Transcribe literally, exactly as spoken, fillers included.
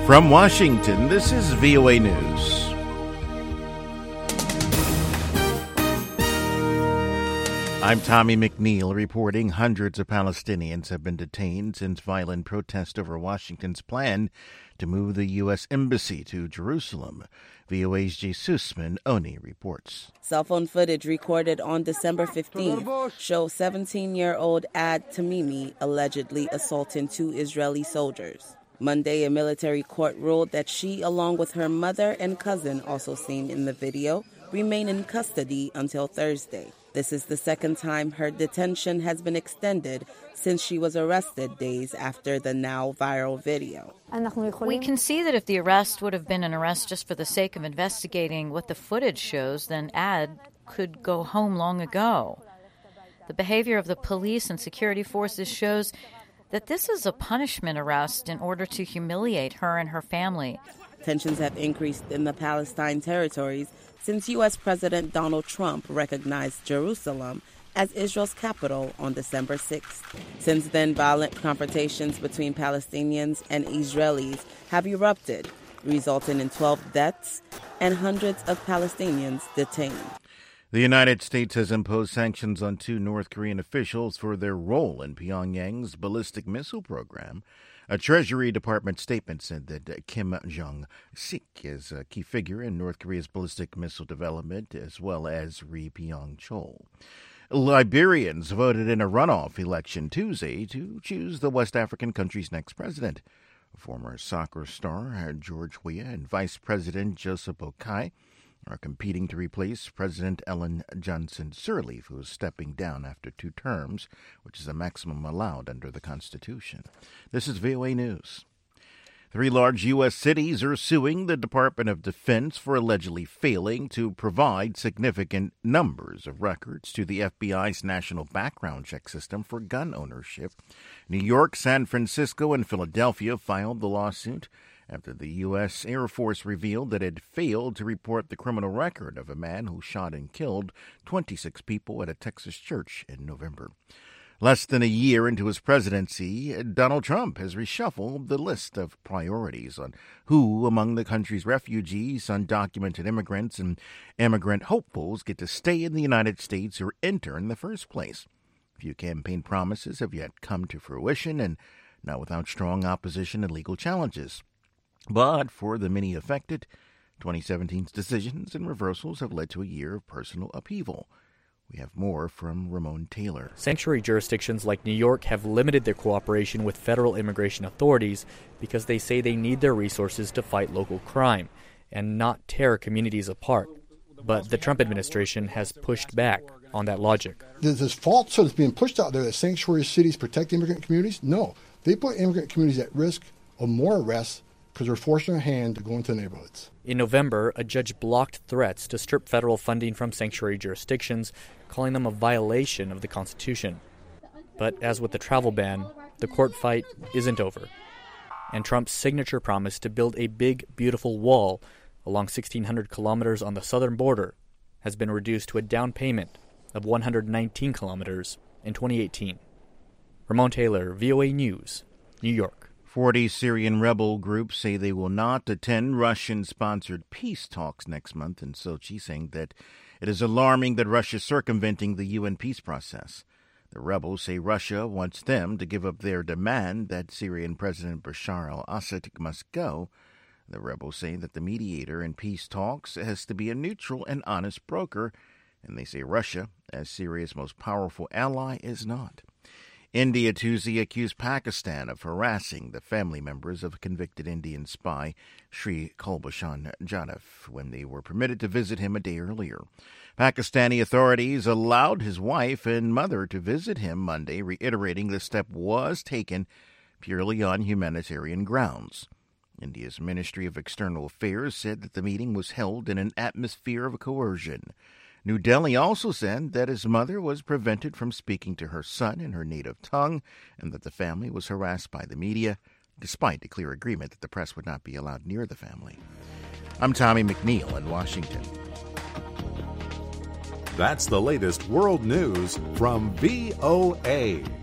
From Washington, this is V O A News. I'm Tommy McNeil reporting hundreds of Palestinians have been detained since violent protests over Washington's plan to move the U S. Embassy to Jerusalem. V O A's Jesus Oni reports. Cell phone footage recorded on December fifteenth shows seventeen-year-old Ad Tamimi allegedly assaulting two Israeli soldiers. Monday, a military court ruled that she, along with her mother and cousin, also seen in the video, remain in custody until Thursday. This is the second time her detention has been extended since she was arrested days after the now viral video. We can see that if the arrest would have been an arrest just for the sake of investigating what the footage shows, then Ad could go home long ago. The behavior of the police and security forces shows that this is a punishment arrest in order to humiliate her and her family. Tensions have increased in the Palestine territories since U S. President Donald Trump recognized Jerusalem as Israel's capital on December sixth. Since then, violent confrontations between Palestinians and Israelis have erupted, resulting in twelve deaths and hundreds of Palestinians detained. The United States has imposed sanctions on two North Korean officials for their role in Pyongyang's ballistic missile program. A Treasury Department statement said that Kim Jong-sik is a key figure in North Korea's ballistic missile development, as well as Ri Pyong-chol. Liberians voted in a runoff election Tuesday to choose the West African country's next president. Former soccer star George Weah and Vice President Joseph Boakai are competing to replace President Ellen Johnson Sirleaf, who is stepping down after two terms, which is a maximum allowed under the Constitution. This is V O A News. Three large U S cities are suing the Department of Defense for allegedly failing to provide significant numbers of records to the F B I's national background check system for gun ownership. New York, San Francisco, and Philadelphia filed the lawsuit after the U S. Air Force revealed that it failed to report the criminal record of a man who shot and killed twenty-six people at a Texas church in November. Less than a year into his presidency, Donald Trump has reshuffled the list of priorities on who among the country's refugees, undocumented immigrants, and immigrant hopefuls get to stay in the United States or enter in the first place. Few campaign promises have yet come to fruition, and not without strong opposition and legal challenges. But for the many affected, twenty seventeen's decisions and reversals have led to a year of personal upheaval. We have more from Ramon Taylor. Sanctuary jurisdictions like New York have limited their cooperation with federal immigration authorities because they say they need their resources to fight local crime and not tear communities apart. But the Trump administration has pushed back on that logic. There's this falsehood that's being pushed out there that sanctuary cities protect immigrant communities. No, they put immigrant communities at risk of more arrests because they're forcing their hand to go into neighborhoods. In November, a judge blocked threats to strip federal funding from sanctuary jurisdictions, calling them a violation of the Constitution. But as with the travel ban, the court fight isn't over. And Trump's signature promise to build a big, beautiful wall along sixteen hundred kilometers on the southern border has been reduced to a down payment of one hundred nineteen kilometers in twenty eighteen. Ramon Taylor, V O A News, New York. Forty Syrian rebel groups say they will not attend Russian-sponsored peace talks next month in Sochi, saying that it is alarming that Russia is circumventing the U N peace process. The rebels say Russia wants them to give up their demand that Syrian President Bashar al-Assad must go. The rebels say that the mediator in peace talks has to be a neutral and honest broker, and they say Russia, as Syria's most powerful ally, is not. India Tuesday accused Pakistan of harassing the family members of convicted Indian spy Sri Kulbhushan Jadhav when they were permitted to visit him a day earlier. Pakistani authorities allowed his wife and mother to visit him Monday, reiterating the step was taken purely on humanitarian grounds. India's Ministry of External Affairs said that the meeting was held in an atmosphere of coercion. New Delhi also said that his mother was prevented from speaking to her son in her native tongue and that the family was harassed by the media, despite a clear agreement that the press would not be allowed near the family. I'm Tommy McNeil in Washington. That's the latest world news from V O A.